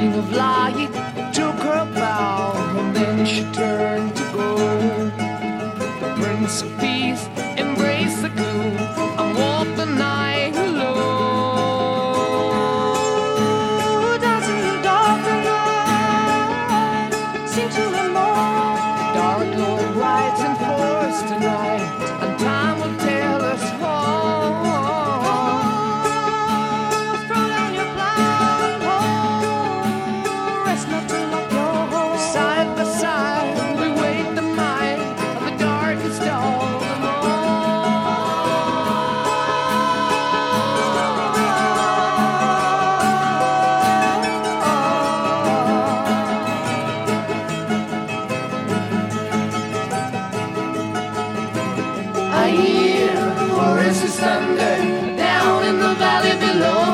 beam of light took her bow, and then she turned to go. The Prince of Peace embraced the gloom and walked the night alone. Dancing in the dark night, seem to the morn. Dark Lord rides in force tonight, and time will tell us all. Throw down your blindfold, rest not to lock your hold. Side by side, we wait the might of the darkest of them I hear Horace's thunder down in the valley below.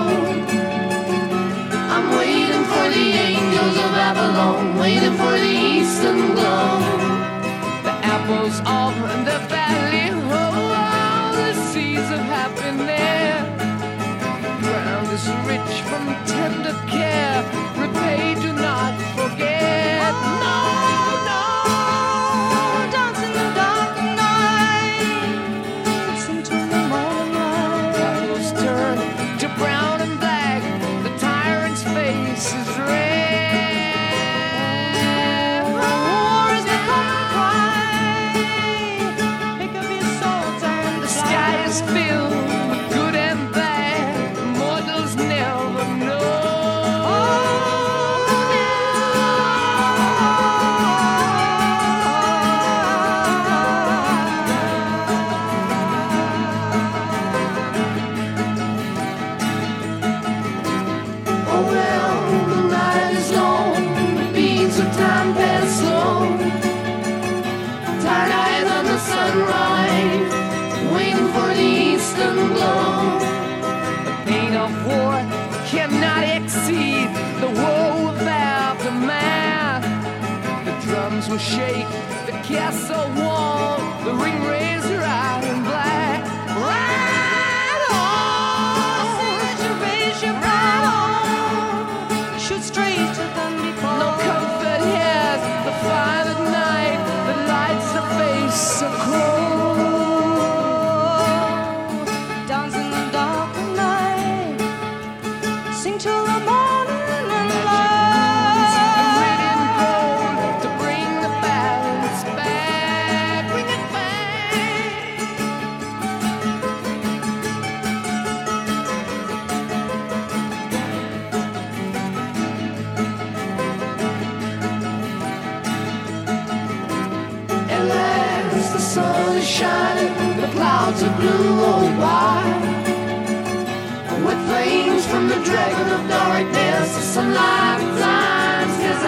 I'm waiting for the angels of Avalon, waiting for the eastern glow. The apples of the valley, oh, the seeds of happiness. Ground is rich from tender care, repay, do not forget. No, no. Dance in the dark night, seem to the morning light. Apples turn to brown and black, the tyrant's face is red. War is the common cry, pick up your swords and The sky is filled with good and bad, mortals never know. Oh well, the night is long, the beats of time pass slow. Tired eyes on the sunrise, waiting for the eastern glow. The pain of war cannot exceed the woe of aftermath. The drums will shake, the castle wall, the ring razor iron black. Ride on! Raise your brow, shoot straight to Dundee Fall. No comfort here, the fire at night that lights the face so cold. Dance in the dark night, sing till the morning light. And red and gold to bring the balance back, bring it back. At last the sun is shining, the clouds are blue or white. With flames from the dragon of darkness, the sunlight blinds his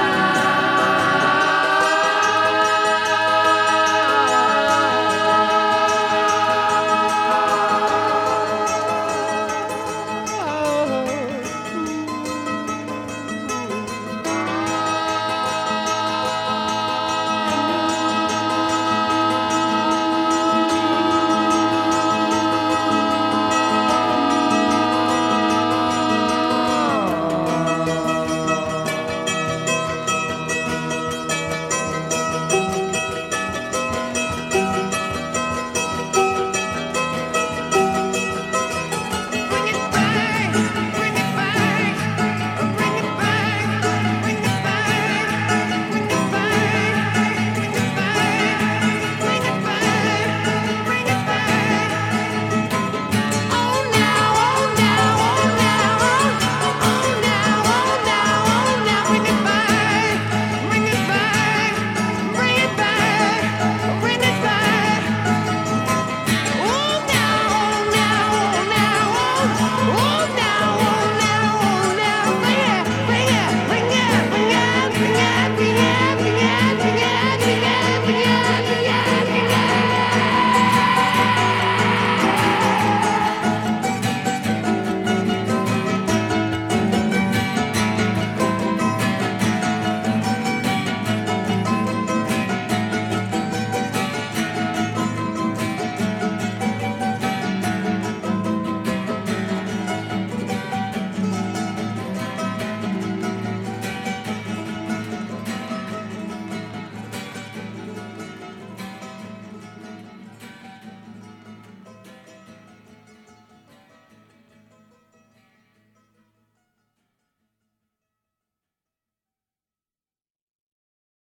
Oh,